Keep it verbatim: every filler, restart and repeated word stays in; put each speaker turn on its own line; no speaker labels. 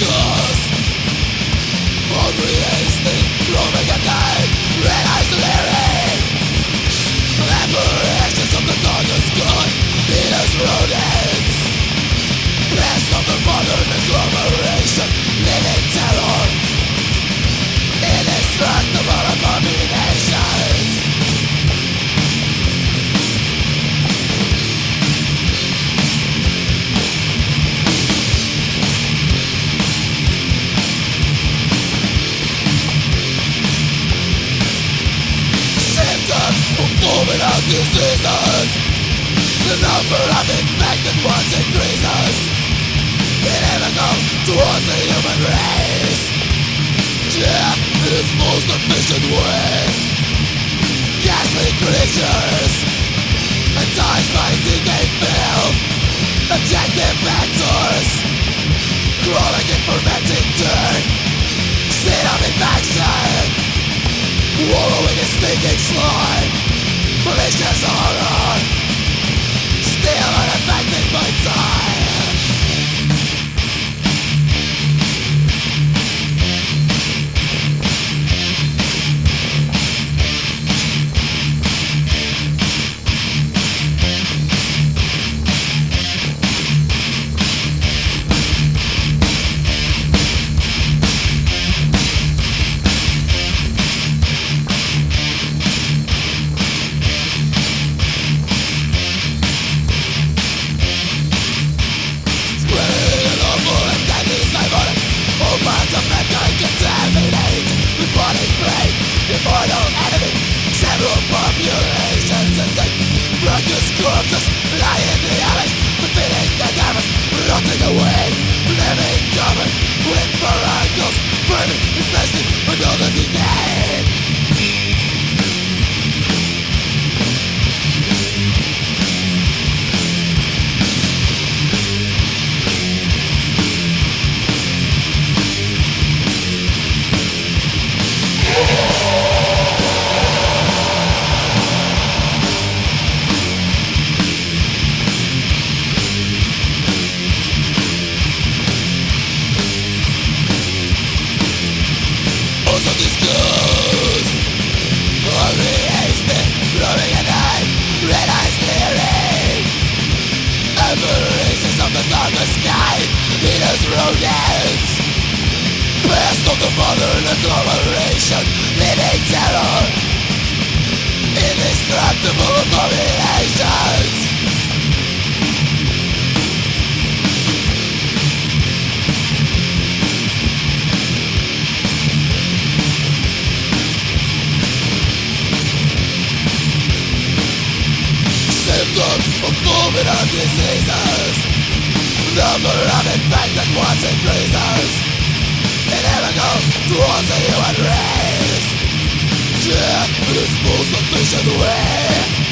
disgust. Hungry hasting, roaming at night, red eyes glaring. Apparitions of the darkest good, eaters rodents. Pest of the modern agglomeration, living terror. Indestructible abominations. Moving out diseases. The number of infected ones increases. Inimical towards the human race. Death in its most efficient way. Ghastly creatures enticed by decayed filth. Objective factors crawling in fermenting dirt. Seed of infection wallowing in stinking slime. Malicious horror, still unaffected by time. Immortal enemy, several populations and the precious corpses lie in the alleys, befitting cadavers, rotting away, living covered with barnacles, burning, infested, another decay. Rodents, pest of the modern agglomeration, living terror, indestructible abominations. Symptoms of fulminant diseases. Number of infected ones increases. Inimical towards the human race. Death in its most efficient way.